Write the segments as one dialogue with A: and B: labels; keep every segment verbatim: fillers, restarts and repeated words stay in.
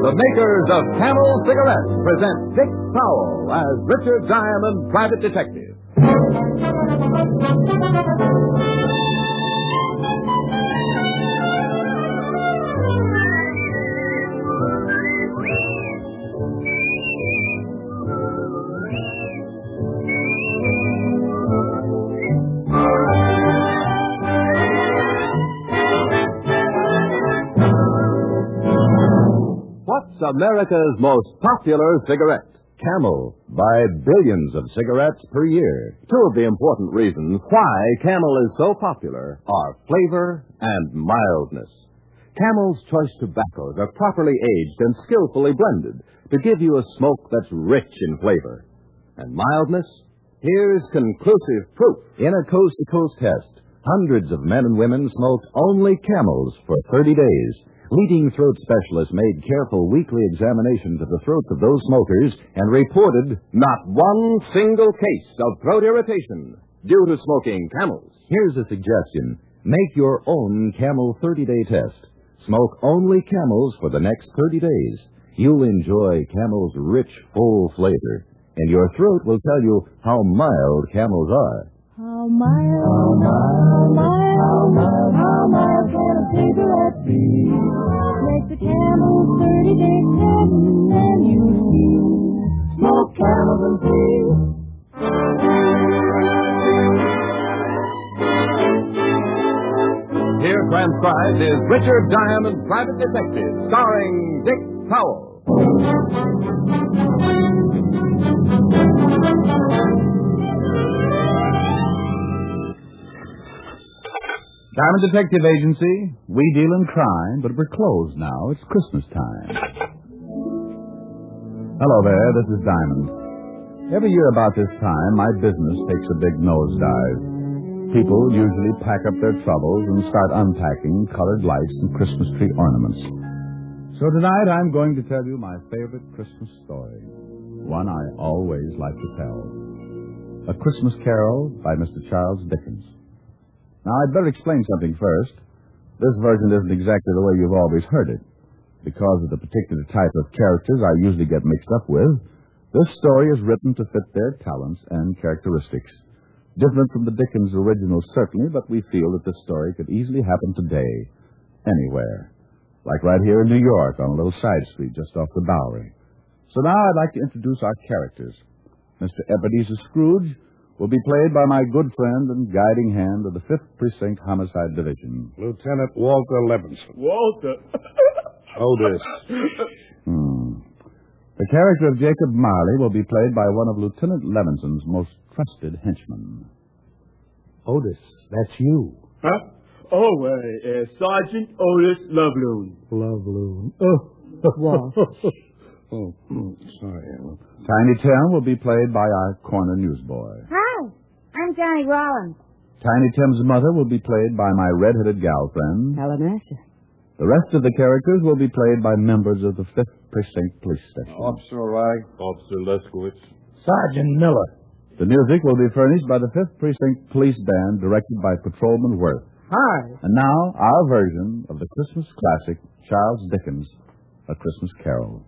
A: the makers of Camel Cigarettes present Dick Powell as Richard Diamond, Private Detective. What's America's most popular cigarette? Camel. Buy billions of cigarettes per year. Two of the important reasons why Camel is so popular are flavor and mildness. Camel's choice tobaccos are properly aged and skillfully blended to give you a smoke that's rich in flavor. And mildness? Here's conclusive proof. In a coast-to-coast test, hundreds of men and women smoked only Camels for thirty days. Leading throat specialists made careful weekly examinations of the throats of those smokers and reported not one single case of throat irritation due to smoking Camels. Here's a suggestion. Make your own Camel thirty-day test. Smoke only Camels for the next thirty days. You'll enjoy Camel's rich, full flavor, and your throat will tell you how mild Camels are.
B: How mild, how mild, how mild, how mild can a cigarette be? Make the Camel thirty-day test, and you see. Smoke Camels and see.
A: Here transcribed is Richard Diamond, Private Detective, starring Dick Powell.
C: Diamond Detective Agency. We deal in crime, but we're closed now. It's Christmas time. Hello there, this is Diamond. Every year about this time, my business takes a big nosedive. People usually pack up their troubles and start unpacking colored lights and Christmas tree ornaments. So tonight I'm going to tell you my favorite Christmas story, one I always like to tell. A Christmas Carol by Mister Charles Dickens. Now, I'd better explain something first. This version isn't exactly the way you've always heard it. Because of the particular type of characters I usually get mixed up with, this story is written to fit their talents and characteristics. Different from the Dickens original, certainly, but we feel that this story could easily happen today, anywhere. Like right here in New York, on a little side street just off the Bowery. So now I'd like to introduce our characters. Mister Ebenezer Scrooge will be played by my good friend and guiding hand of the fifth Precinct Homicide Division,
D: Lieutenant Walter Levinson.
E: Walter.
D: Otis.
C: Hmm. The character of Jacob Marley will be played by one of Lieutenant Levinson's most trusted henchmen.
D: Otis, that's you.
E: Huh? Oh, uh, uh, Sergeant Otis Loveloon.
D: Loveloon. Oh,
B: What?
D: oh, sorry, Alan.
C: Tiny Tim will be played by our corner newsboy.
B: Hi, I'm Johnny Rollins.
C: Tiny Tim's mother will be played by my red-headed gal friend.
B: Helen Asher.
C: The rest of the characters will be played by members of the fifth Precinct Police Station.
D: Officer O'Reilly.
E: Officer Leskowitz.
D: Sergeant Miller.
C: The music will be furnished by the fifth Precinct Police Band, directed by Patrolman Worth.
D: Hi.
C: And now, our version of the Christmas classic, Charles Dickens' A Christmas Carol.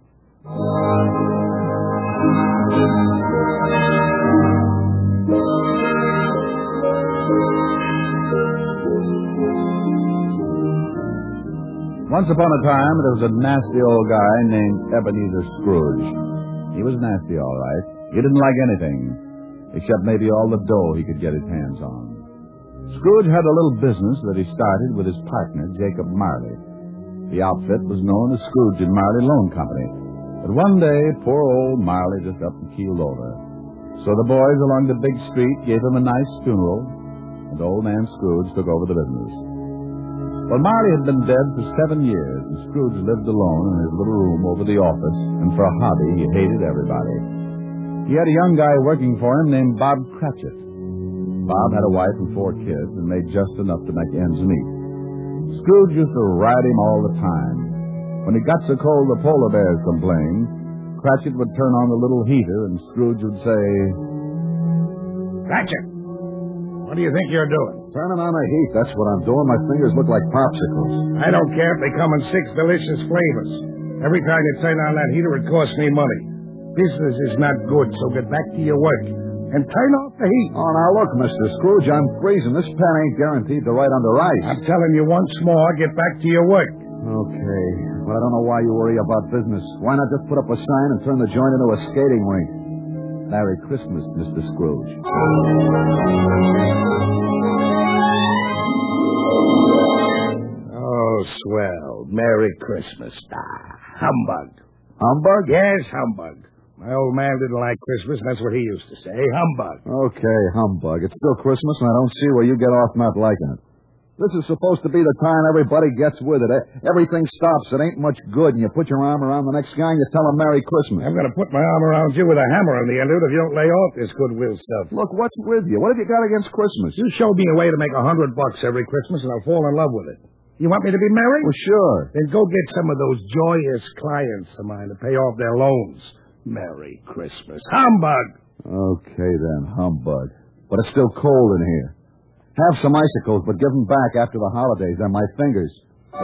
C: Once upon a time, there was a nasty old guy named Ebenezer Scrooge. He was nasty, all right. He didn't like anything, except maybe all the dough he could get his hands on. Scrooge had a little business that he started with his partner, Jacob Marley. The outfit was known as Scrooge and Marley Loan Company. But one day, poor old Marley just up and keeled over. So the boys along the big street gave him a nice funeral, and old man Scrooge took over the business. Well, Marley had been dead for seven years, and Scrooge lived alone in his little room over the office, and for a hobby, he hated everybody. He had a young guy working for him named Bob Cratchit. Bob had a wife and four kids and made just enough to make ends meet. Scrooge used to ride him all the time. When it got so cold the polar bears complained, Cratchit would turn on the little heater, and Scrooge would say,
D: Cratchit, what do you think you're doing?
F: Turning on the heat, that's what I'm doing. My fingers look like popsicles.
D: I don't care if they come in six delicious flavors. Every time you turn on that heater, it costs me money. Business is not good, so get back to your work. And turn off the heat.
C: Oh, now look, Mister Scrooge, I'm freezing. This pen ain't guaranteed to write under ice.
D: I'm telling you once more, get back to your work.
C: Okay, but I don't know why you worry about business. Why not just put up a sign and turn the joint into a skating rink? Merry Christmas, Mister Scrooge.
D: Oh, swell. Merry Christmas. Ah, humbug.
C: Humbug?
D: Yes, humbug. My old man didn't like Christmas, and that's what he used to say. Humbug.
C: Okay, humbug. It's still Christmas, and I don't see where you get off not liking it. This is supposed to be the time everybody gets with it. Everything stops. It ain't much good, and you put your arm around the next guy and you tell him Merry Christmas.
D: I'm going to put my arm around you with a hammer on the end of it if you don't lay off this goodwill stuff.
C: Look, what's with you? What have you got against Christmas?
D: You showed me a way to make a hundred bucks every Christmas, and I'll fall in love with it. You want me to be married?
C: Well, sure.
D: Then go get some of those joyous clients of mine to pay off their loans. Merry Christmas. Humbug!
C: Okay, then, humbug. But it's still cold in here. Have some icicles, but give them back after the holidays. They're my fingers.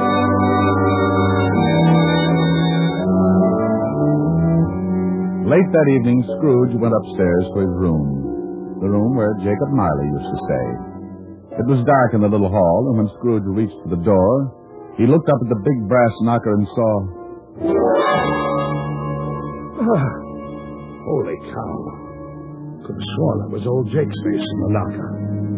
C: Late that evening, Scrooge went upstairs to his room, the room where Jacob Marley used to stay. It was dark in the little hall, and when Scrooge reached the door, he looked up at the big brass knocker and saw...
D: Oh, holy cow. Could have sworn that was old Jake's face in the knocker.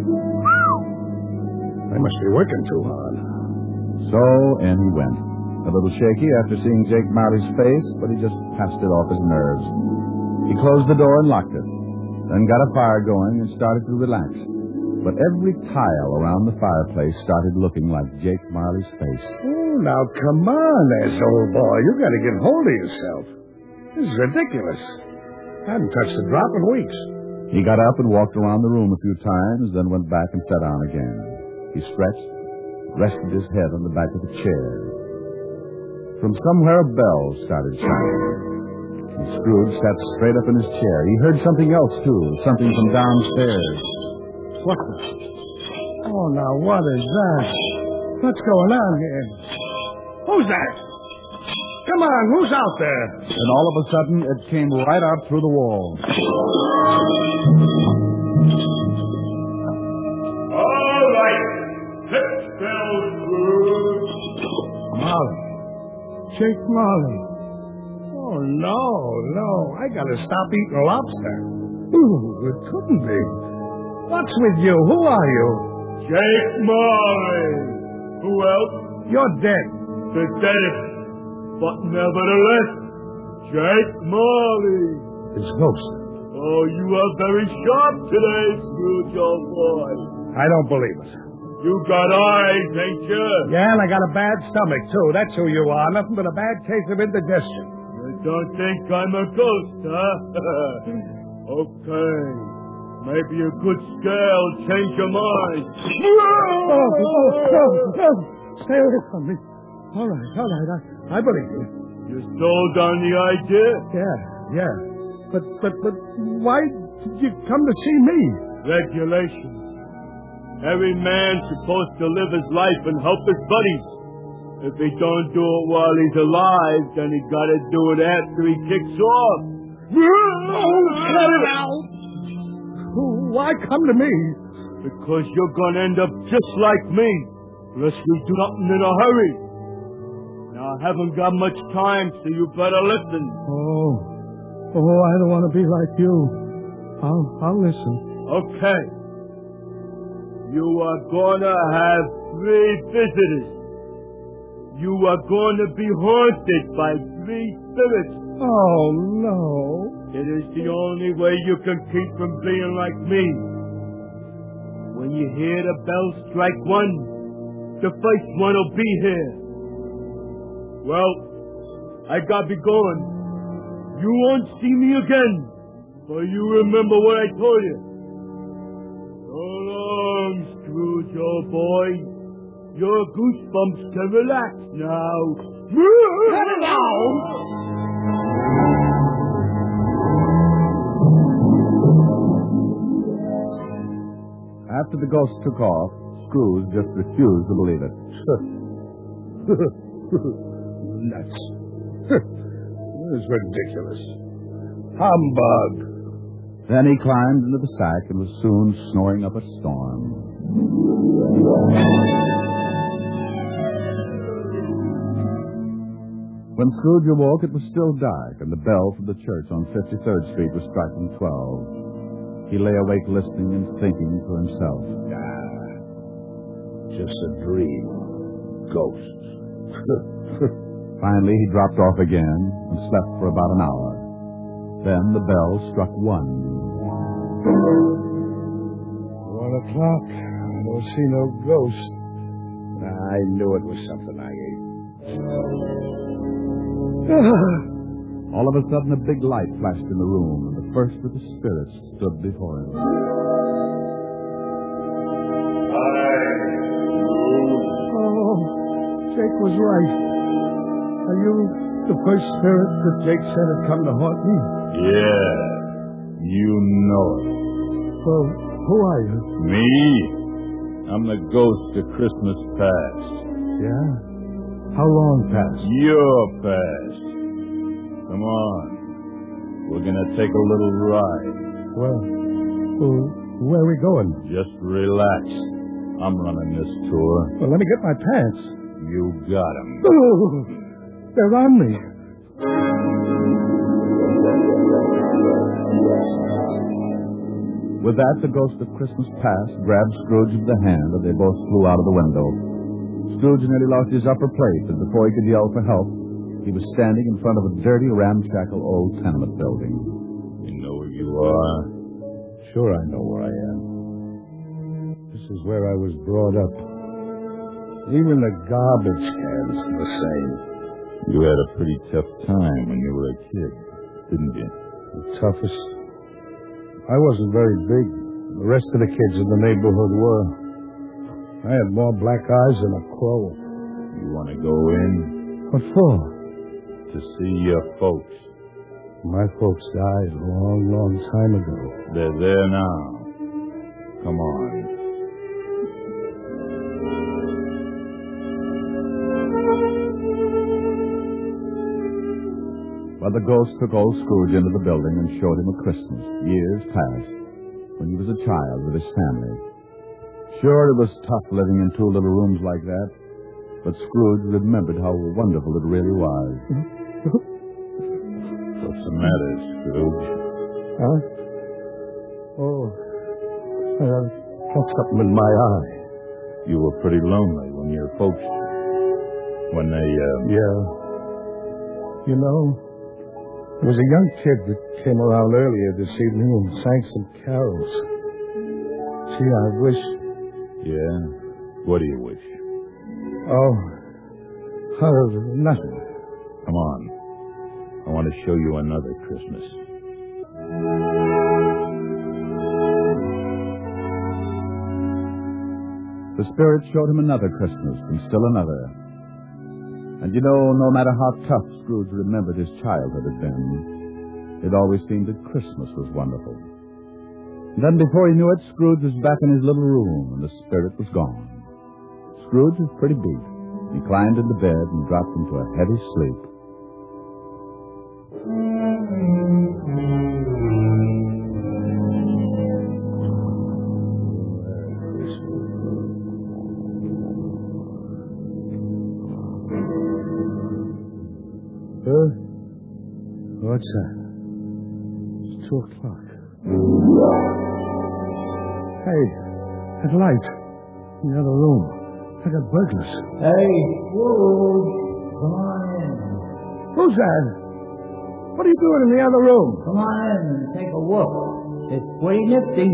D: I must be working too hard.
C: So in he went, a little shaky after seeing Jake Marley's face, but he just passed it off his nerves. He closed the door and locked it, then got a fire going and started to relax. But every tile around the fireplace started looking like Jake Marley's face.
D: Oh, now come on, there, old boy. You got to get hold of yourself. This is ridiculous. I haven't touched a drop in weeks.
C: He got up and walked around the room a few times, then went back and sat down again. He stretched, rested his head on the back of the chair. From somewhere a bell started chiming. And Scrooge sat straight up in his chair. He heard something else, too, something from downstairs.
D: What the... Oh, now, what is that? What's going on here? Who's that? Come on, who's out there?
C: And all of a sudden, it came right out through the wall.
E: All right. Let's go, Scrooge.
D: Marley. Jake Marley. Oh, no, no. I gotta stop eating lobster. Ooh, it couldn't be. What's with you? Who are you?
E: Jake Marley. Who else?
D: You're dead.
E: The deadest. But nevertheless, Jake Marley.
D: His ghost.
E: Oh, you are very sharp today, Scrooge, old boy.
D: I don't believe it.
E: You got eyes, ain't you?
D: Yeah, and I got a bad stomach, too. That's who you are. Nothing but a bad case of indigestion.
E: You don't think I'm a ghost, huh? Okay. Maybe a good scare will change your mind.
D: Oh, oh, no, no. Stay away from me. All right, all right. I, I believe you.
E: You sold on the idea?
D: Yeah, yeah. But, but, but why did you come to see me?
E: Regulations. Every man's supposed to live his life and help his buddies. If he don't do it while he's alive, then he gotta do it after he kicks off.
D: Oh, cut it out! Why come to me?
E: Because you're gonna end up just like me, unless we do nothing in a hurry. Now, I haven't got much time, so you better listen.
D: Oh, oh, I don't want to be like you. I'll, I'll listen.
E: Okay. You are gonna have three visitors. You are going to be haunted by three spirits.
D: Oh, no.
E: It is the only way you can keep from being like me. When you hear the bell strike one, the first one will be here. Well, I gotta be going. You won't see me again, but you remember what I told you. So long, Scrooge, old boy. Your goosebumps can relax now.
D: Cut it out!
C: After the ghost took off, Scrooge just refused to believe it.
D: Nuts. This is ridiculous. Humbug.
C: Then he climbed into the sack and was soon snoring up a storm. When Scrooge awoke, it was still dark, and the bell from the church on fifty-third Street was striking twelve. He lay awake listening and thinking to himself.
D: Ah, just a dream. Ghosts.
C: Finally, he dropped off again and slept for about an hour. Then the bell struck one.
D: One o'clock. I don't see no ghost. I knew it was something I ate.
C: All of a sudden, a big light flashed in the room, and the first of the spirits stood before him.
D: Oh, Jake was right. Are you the first spirit that Jake said had come to haunt me?
E: Yeah, you know it.
D: Well, who are you?
E: Me? I'm the ghost of Christmas past.
D: Yeah? How long past?
E: Your past. Come on. We're gonna take a little ride.
D: Well, well, where are we going?
E: Just relax. I'm running this tour.
D: Well, let me get my pants.
E: You got 'em.
D: Oh, they're on me.
C: With that, the ghost of Christmas past grabbed Scrooge by the hand, and they both flew out of the window. Scrooge nearly lost his upper plate, and before he could yell for help, he was standing in front of a dirty, ramshackle old tenement building.
E: You know where you are?
D: Sure I know where I am. This is where I was brought up. Even the garbage cans are the same.
E: You had a pretty tough time when you were a kid, didn't you?
D: The toughest? I wasn't very big. The rest of the kids in the neighborhood were. I had more black eyes than a crow.
E: You want to go in?
D: What for?
E: To see your folks.
D: My folks died a long, long time ago.
E: They're there now. Come on.
C: Well, the ghost took old Scrooge into the building and showed him a Christmas, years past, when he was a child with his family. Sure, it was tough living in two little rooms like that, but Scrooge remembered how wonderful it really was.
E: What's the matter, Scrooge?
D: Huh? Oh, I got something in my eye.
E: You were pretty lonely when your folks... When they, uh...
D: Yeah. You know... There was a young kid that came around earlier this evening and sang some carols. Gee, I wish...
E: Yeah? What do you wish?
D: Oh, oh, nothing.
E: Come on. I want to show you another Christmas.
C: The spirit showed him another Christmas and still another. And you know, no matter how tough Scrooge remembered his childhood had been, it always seemed that Christmas was wonderful. And then before he knew it, Scrooge was back in his little room, and the spirit was gone. Scrooge was pretty beat. He climbed into bed and dropped into a heavy sleep.
D: Huh? What's that? It's two o'clock. Hey, that light in the other room. I got burglars.
F: Hey, Scrooge, come on in.
D: Who's that? What are you doing in the other room?
F: Come on in and take a look. It's pretty nifty.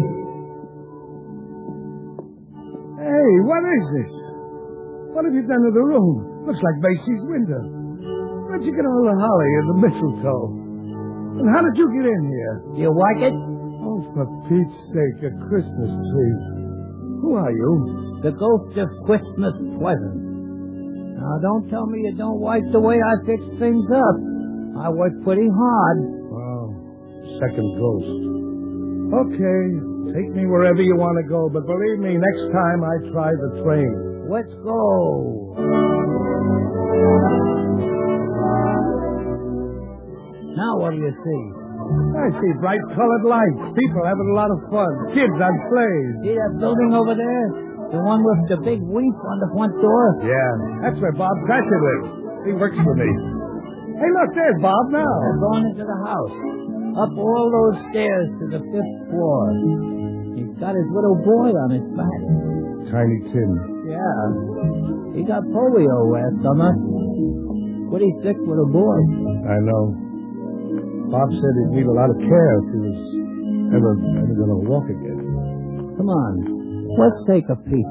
D: Hey, what is this? What have you done to the room? Looks like Basie's window. Where'd you get all the holly and the mistletoe? And how did you get in here?
F: You like it?
D: Oh, for Pete's sake, a Christmas tree. Who are you?
F: The ghost of Christmas Pleasant. Now, don't tell me you don't like the way I fix things up. I work pretty hard.
D: Wow, second ghost. Okay, take me wherever you want to go, but believe me, next time I try the train.
F: Let's go. you see?
D: I see bright colored lights. People having a lot of fun. Kids on sleighs.
F: See that building over there? The one with the big weep on the front door?
D: Yeah, that's where Bob Cratchit lives. He works for me. Hey, look, there's Bob now.
F: They're going into the house. Up all those stairs to the fifth floor. He's got his little boy on his back.
D: Tiny Tim.
F: Yeah. He got polio last summer. Pretty sick little boy.
D: I know. Bob said he'd need a lot of care if he was ever, ever going to walk again.
F: Come on. Let's take a peek.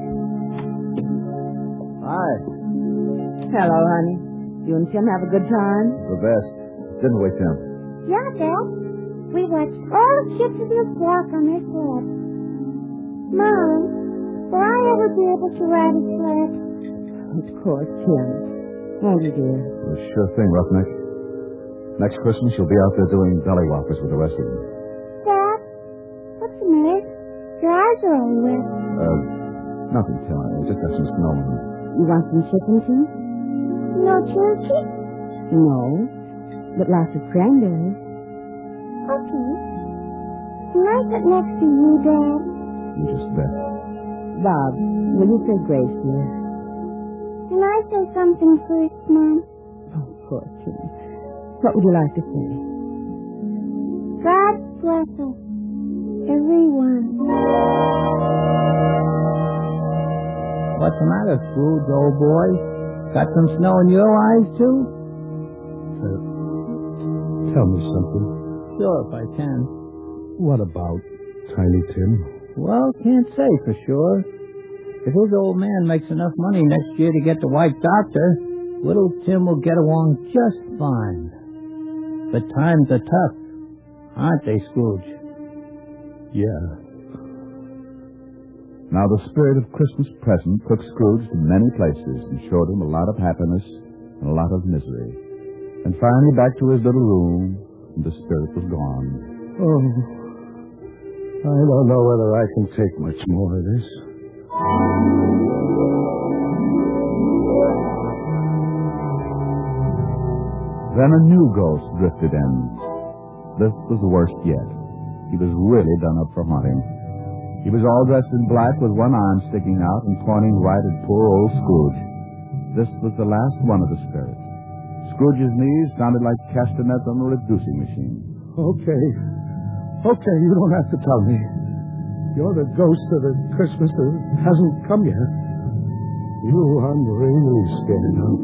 C: Hi.
B: Hello, honey. You and Tim have a good time?
C: The best. Didn't we, Tim?
G: Yeah, Dad. We watched all the kids in the walk on their sled. Mom, will I ever be able to ride a sled?
B: Of course, Tim. Won't you, dear?
C: Sure thing, Roughneck. Next Christmas, you'll be out there doing belly whoppers with the rest of them.
G: Dad, what's the matter? Your eyes are all wet.
C: Uh, nothing, Tim. I just got some snow in them.
B: You want some chicken, Tim?
G: No turkey?
B: No, but lots of cranberries.
G: Okay. Can I sit next to you, Dad?
C: You just bet.
B: Bob, will you say grace, dear?
G: Can I say something first, Mom?
B: Oh, of course, Tim. What would you like to say?
G: God bless us, everyone.
F: What's the matter, Scrooge, old boy? Got some snow in your eyes, too?
D: Uh, tell me something.
F: Sure, if I can.
D: What about Tiny Tim?
F: Well, can't say for sure. If his old man makes enough money next year to get the white doctor, little Tim will get along just fine. But times are tough, aren't they, Scrooge?
D: Yeah.
C: Now, the spirit of Christmas present took Scrooge to many places and showed him a lot of happiness and a lot of misery. And finally back to his little room, and the spirit was gone.
D: Oh, I don't know whether I can take much more of this.
C: Then a new ghost drifted in. This was the worst yet. He was really done up for haunting. He was all dressed in black with one arm sticking out and pointing right at poor old Scrooge. This was the last one of the spirits. Scrooge's knees sounded like castanets on a reducing machine.
D: Okay. Okay, you don't have to tell me. You're the ghost of the Christmas that hasn't come yet. You, I'm really scared of.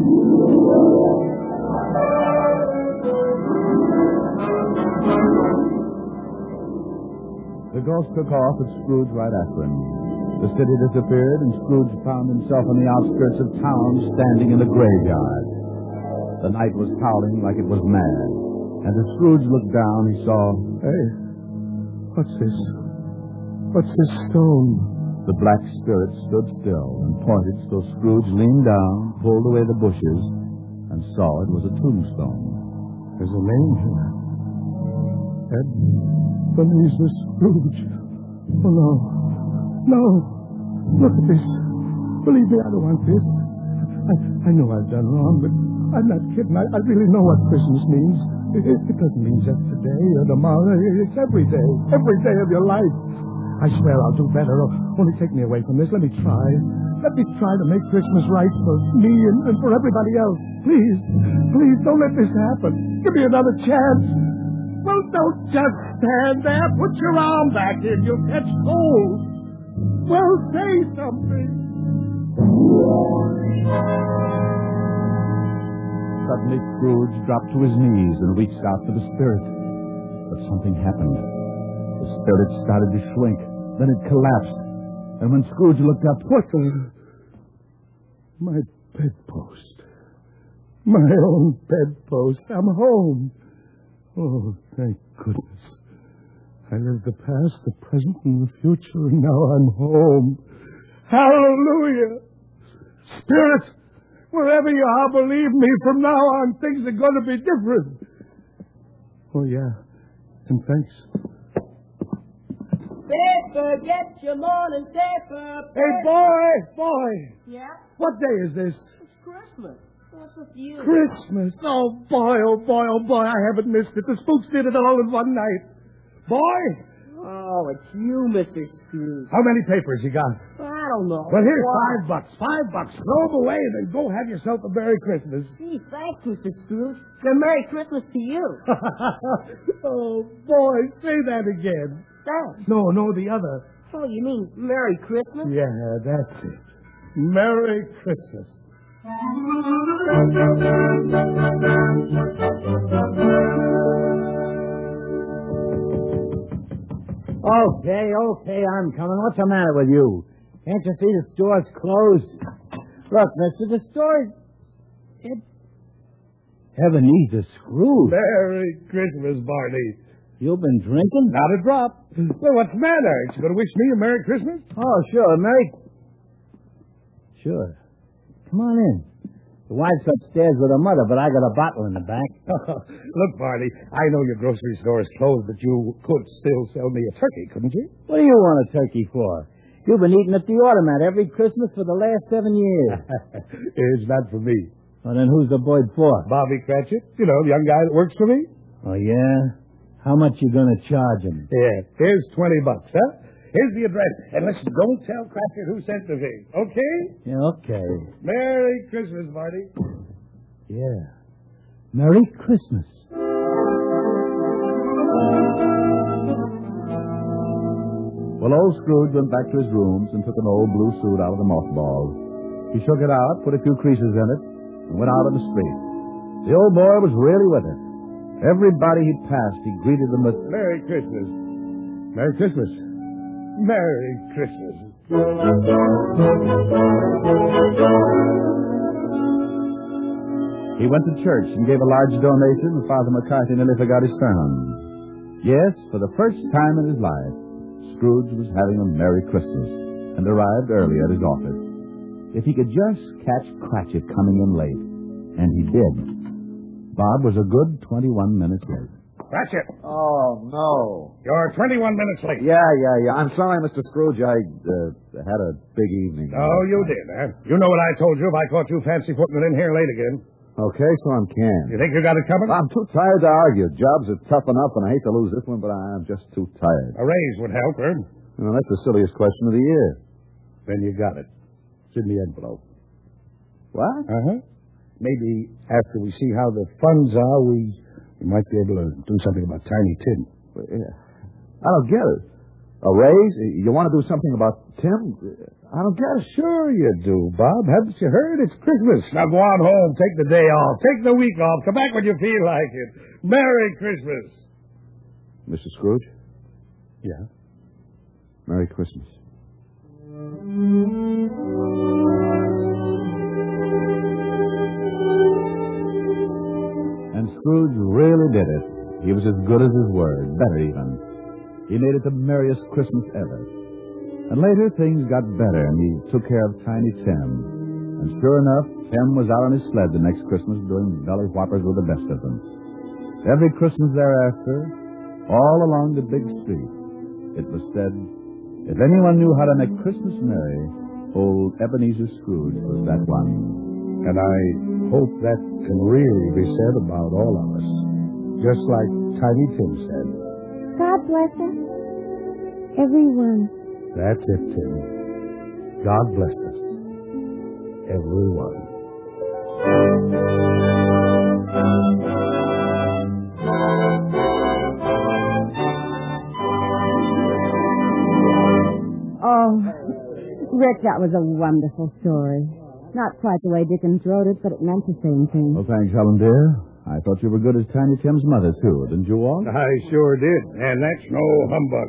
C: The ghost took off with Scrooge right after him. The city disappeared, and Scrooge found himself on the outskirts of town, standing in a graveyard. The night was howling like it was mad, and as Scrooge looked down, he saw...
D: Hey, what's this? What's this stone?
C: The black spirit stood still and pointed, so Scrooge leaned down, pulled away the bushes, and saw it was a tombstone.
D: There's a name here. Ebenezer Scrooge. Oh, no. No. Look at this. Believe me, I don't want this. I, I know I've done wrong, but I'm not kidding. I, I really know what Christmas means. It, it, it doesn't mean just today or tomorrow. It's every day. Every day of your life. I swear I'll do better. Oh, only take me away from this. Let me try. Let me try to make Christmas right for me and, and for everybody else. Please. Please, don't let this happen. Give me another chance. Well, don't just stand there. Put your arm back in. You'll catch cold. Well, say something.
C: Suddenly, Scrooge dropped to his knees and reached out for the spirit. But something happened. The spirit started to shrink. Then it collapsed. And when Scrooge looked up...
D: What the... My bedpost. My own bedpost. I'm home. Oh, thank goodness. I lived the past, the present, and the future, and now I'm home. Hallelujah! Spirit, wherever you are, believe me, from now on, things are going to be different. Oh, yeah. And thanks.
H: Paper, get your morning paper.
D: Hey, boy! Boy!
H: Yeah?
D: What day is this?
H: It's Christmas. What's with you?
D: Christmas. Oh, boy, oh, boy, oh, boy. I haven't missed it. The spooks did it all in one night. Boy.
H: Oh, it's you, Mister Scrooge.
D: How many papers you got?
H: I don't know.
D: Well, here's
H: Why?
D: five bucks. Five bucks. Throw them away and then go have yourself a Merry Christmas.
H: Gee, thanks, Mister Scrooge. And Merry Christmas to you.
D: Oh, boy. Say that again.
H: Thanks.
D: No, no, the other.
H: Oh, you mean Merry Christmas?
D: Yeah, that's it. Merry Christmas.
F: Okay, okay, I'm coming. What's the matter with you? Can't you see the store's closed? Look, mister, the store's... It's... Ebenezer Scrooge.
D: Merry Christmas, Barney.
F: You've been drinking?
D: Not a drop. Well, what's the matter? Aren't you going to wish me a Merry Christmas?
F: Oh, sure, Merry... Sure. Come on in. The wife's upstairs with her mother, but I got a bottle in the back.
D: Look, Barney, I know your grocery store is closed, but you could still sell me a turkey, couldn't you?
F: What do you want a turkey for? You've been eating at the automat every Christmas for the last seven years.
D: It's not for me.
F: Well, then who's the boy for?
D: Bobby Cratchit, you know, the young guy that works for me.
F: Oh, yeah? How much you gonna charge him?
D: Yeah, here's twenty bucks, huh? Here's the address. And listen, don't tell Cratchit who sent the thing, okay?
F: Yeah, okay.
D: Merry Christmas, Marty.
F: Yeah. Merry Christmas.
C: Well, old Scrooge went back to his rooms and took an old blue suit out of the mothball. He shook it out, put a few creases in it, and went out on the street. The old boy was really with it. Everybody he passed, he greeted them with,
D: Merry Christmas. Merry Christmas. Merry Christmas.
C: He went to church and gave a large donation, and Father McCarthy nearly forgot his sermon. Yes, for the first time in his life, Scrooge was having a Merry Christmas and arrived early at his office. If he could just catch Cratchit coming in late, and he did, Bob was a good twenty-one minutes late.
D: Cratchit,
A: Oh, no.
D: you're twenty-one minutes late.
A: Yeah, yeah, yeah. I'm sorry, Mister Scrooge. I uh, had a big evening.
D: Oh, you did, huh? You know what I told you if I caught you fancy putting it in here late again.
A: Okay, so I'm
D: You
A: canned.
D: think you got it coming?
A: I'm too tired to argue. Jobs are tough enough, and I hate to lose this one, but I'm just too tired.
D: A raise would help, huh?
A: You know, that's the silliest question of the year.
D: Then you got it. It's in the envelope.
A: What?
D: Uh-huh. Maybe after we see how the funds are, we, we might be able to do something about Tiny Tim.
A: I don't get it. A raise? You want to do something about Tim? I don't get it.
D: Sure you do, Bob. Haven't you heard? It's Christmas. Now go on home. Take the day off. Take the week off. Come back when you feel like it. Merry Christmas.
A: Mister Scrooge,
D: Yeah?
A: Merry Christmas.
C: And Scrooge really did it. He was as good as his word, better even. He made it the merriest Christmas ever. And later, things got better, and he took care of Tiny Tim. And sure enough, Tim was out on his sled the next Christmas doing belly whoppers with the best of them. Every Christmas thereafter, all along the big street, it was said, if anyone knew how to make Christmas merry, old Ebenezer Scrooge was that one.
D: And I hope that can really be said about all of us. Just like Tiny Tim said.
G: God bless us. Everyone.
D: That's it, Tim. God bless us. Everyone.
B: Oh, Rick, that was a wonderful story. Not quite the way Dickens wrote it, but it meant the same thing.
C: Well, thanks, Helen, dear. I thought you were good as Tiny Tim's mother, too, didn't you, Walt?
D: I sure did. And that's no humbug.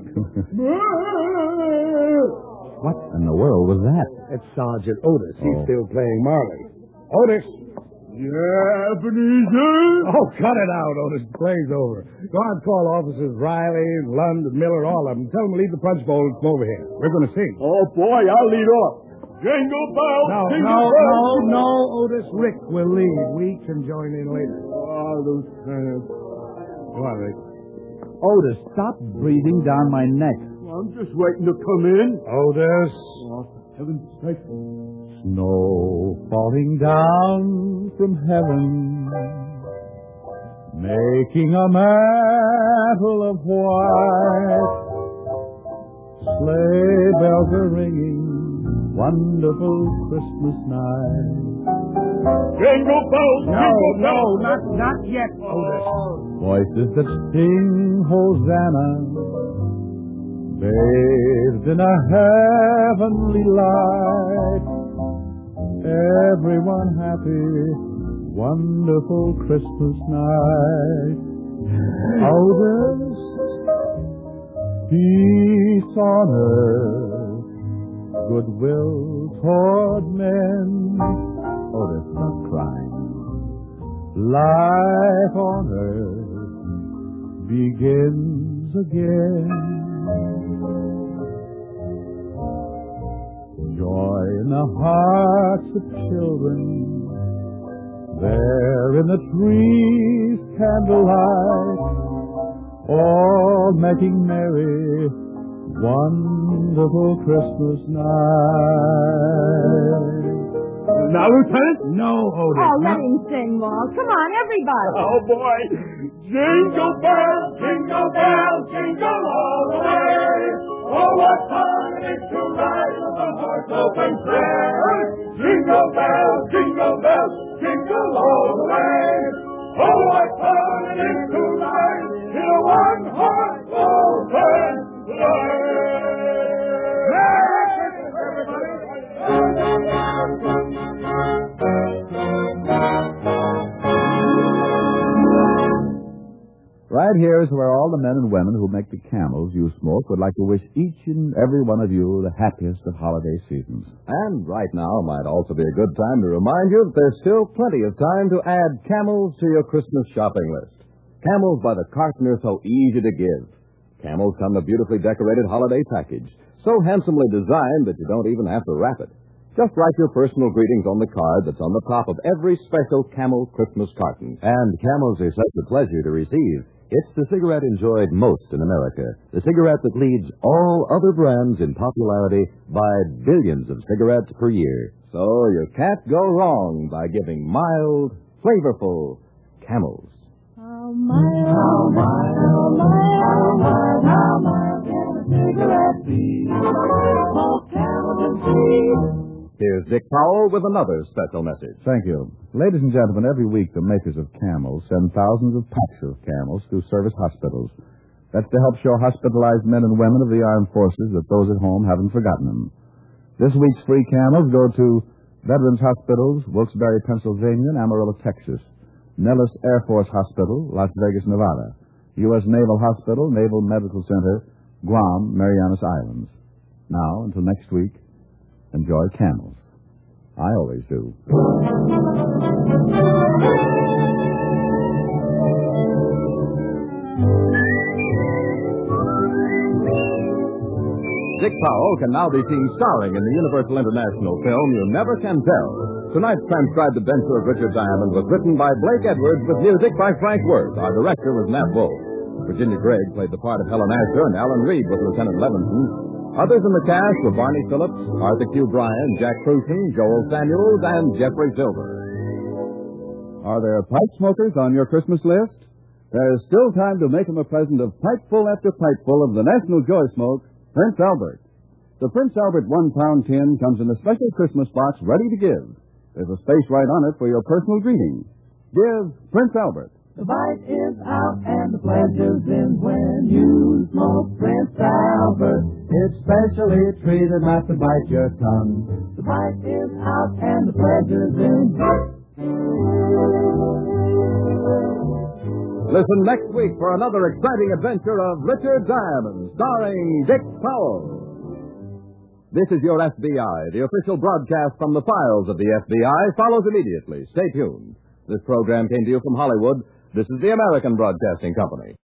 C: What in the world was that?
D: That's Sergeant Otis. He's
C: Oh.
D: still playing Marley. Otis!
E: Yeah, Ebenezer?
D: Oh, cut it out, Otis. The play's over. Go on, call officers Riley, Lund, and Miller, all of them. Tell them to leave the punch bowl and come over here. We're going to sing.
E: Oh, boy, I'll lead off. Jingle bells,
D: No,
E: jingle
D: no,
E: bells.
D: no, no, Otis. Rick will lead. We can join in later.
E: Oh, those tramps.
D: Come on, Rick.
C: Otis, stop breathing down my neck.
E: I'm just waiting to come in.
D: Otis.
E: Oh, for heaven's sake.
C: Snow falling down from heaven, making a mantle of white. Sleigh bells are ringing, wonderful Christmas night.
E: Jingle bells,
D: No,
E: jingle
D: no,
E: bells.
D: not, not yet, Otis.
C: Voices that sing Hosanna, bathed in a heavenly light. Everyone happy, wonderful Christmas night. Otis, peace on earth, goodwill toward men. Otis, not crying. Life on earth begins again. Joy in the hearts of children, there in the trees candlelight, all making merry, wonderful Christmas night.
E: Now, Lieutenant?
D: No, Otis.
B: Oh, let
D: not-
B: him sing, Walt. Come on, everybody.
E: Oh, boy. Jingle bells, jingle bells, jingle all the way. Oh, what fun it is to ride with a horse open sleigh. Jingle bells, jingle bells, jingle all the way. Oh, what fun it is to ride in a one-horse open sleigh. Merry Christmas, everybody.
C: Right here is where all the men and women who make the camels you smoke would like to wish each and every one of you the happiest of holiday seasons.
A: And right now might also be a good time to remind you that there's still plenty of time to add Camels to your Christmas shopping list. Camels by the carton are so easy to give. Camels come in a beautifully decorated holiday package, so handsomely designed that you don't even have to wrap it. Just write your personal greetings on the card that's on the top of every special Camel Christmas carton. And Camels are such a pleasure to receive. It's the cigarette enjoyed most in America, the cigarette that leads all other brands in popularity by billions of cigarettes per year. So you can't go wrong by giving mild, flavorful Camels.
B: How mild, how mild, how mild, how mild, how mild can a cigarette be? All Camel can see.
A: Here's Dick Powell with another special message.
C: Thank you. Ladies and gentlemen, every week the makers of Camels send thousands of packs of Camels to service hospitals. That's to help show hospitalized men and women of the armed forces that those at home haven't forgotten them. This week's free Camels go to Veterans Hospitals, Wilkes-Barre, Pennsylvania, and Amarillo, Texas. Nellis Air Force Hospital, Las Vegas, Nevada. U S Naval Hospital, Naval Medical Center, Guam, Marianas Islands. Now, until next week, enjoy Camels. I always do.
A: Dick Powell can now be seen starring in the Universal International film You Never Can Tell. Tonight's transcribed adventure of Richard Diamond was written by Blake Edwards with music by Frank Worth. Our director was Nat Wolf. Virginia Gregg played the part of Helen Asher, and Alan Reed was Lieutenant Levinson. Others in the cast were Barney Phillips, Arthur Q. Bryan, Jack Cruson, Joel Samuels, and Jeffrey Silver.
C: Are there pipe smokers on your Christmas list? There's still time to make them a present of pipeful after pipeful of the National Joy Smoke, Prince Albert. The Prince Albert one-pound tin comes in a special Christmas box ready to give. There's a space right on it for your personal greeting. Give Prince Albert.
B: The bite is out and the pleasure's in when you smoke Prince Albert. It's specially treated not to bite your tongue. The bite is out and the pleasure's in.
A: Listen next week for another exciting adventure of Richard Diamond, starring Dick Powell. This is your F B I. The official broadcast from the files of the F B I follows immediately. Stay tuned. This program came to you from Hollywood. This is the American Broadcasting Company.